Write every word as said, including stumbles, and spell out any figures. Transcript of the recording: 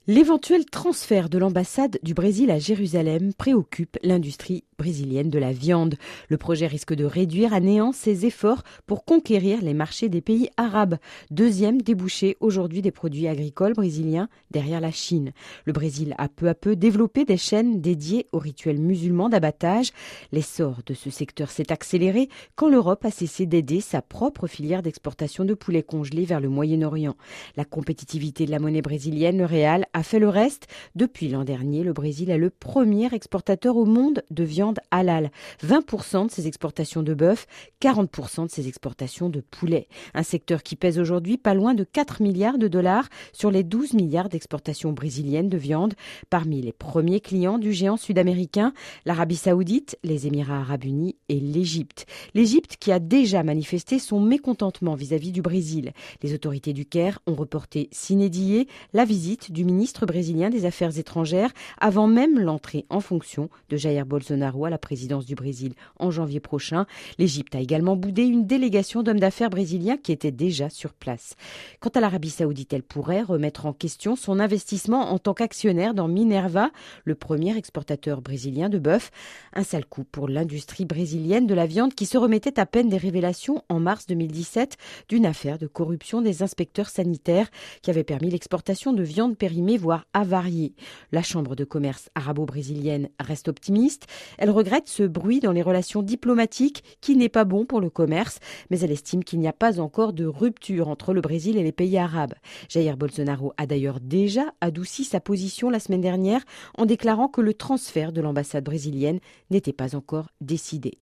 L'éventuel transfert de l'ambassade du Brésil à Jérusalem préoccupe l'industrie brésilienne de la viande. Le projet risque de réduire à néant ses efforts pour conquérir les marchés des pays arabes. Deuxième débouché aujourd'hui des produits agricoles brésiliens derrière la Chine. Le Brésil a peu à peu développé des chaînes dédiées aux rituels musulmans d'abattage. L'essor de ce secteur s'est accéléré quand l'Europe a cessé d'aider sa propre filière d'exportation de poulets congelés vers le Moyen-Orient. La compétitivité de la monnaie brésilienne, le réal, a fait le reste. Depuis l'an dernier, le Brésil est le premier exportateur au monde de viande halal. vingt pour cent de ses exportations de bœuf, quarante pour cent de ses exportations de poulet. Un secteur qui pèse aujourd'hui pas loin de quatre milliards de dollars sur les douze milliards d'exportations brésiliennes de viande. Parmi les premiers clients du géant sud-américain, l'Arabie Saoudite, les Émirats Arabes Unis et l'Égypte. L'Égypte qui a déjà manifesté son mécontentement vis-à-vis du Brésil. Les autorités du Caire ont reporté sine die la visite du ministre brésilien des Affaires étrangères avant même l'entrée en fonction de Jair Bolsonaro à la présidence du Brésil en janvier prochain. L'Égypte a également boudé une délégation d'hommes d'affaires brésiliens qui étaient déjà sur place. Quant à l'Arabie Saoudite, elle pourrait remettre en question son investissement en tant qu'actionnaire dans Minerva, le premier exportateur brésilien de bœuf. Un sale coup pour l'industrie brésilienne de la viande qui se remettait à peine des révélations en mars deux mille dix-sept d'une affaire de corruption des inspecteurs sanitaires qui avait permis l'exportation de viande périmée, voire avariée. La Chambre de commerce arabo-brésilienne reste optimiste. Elle regrette ce bruit dans les relations diplomatiques qui n'est pas bon pour le commerce, mais elle estime qu'il n'y a pas encore de rupture entre le Brésil et les pays arabes. Jair Bolsonaro a d'ailleurs déjà adouci sa position la semaine dernière en déclarant que le transfert de l'ambassade brésilienne n'était pas encore décidé.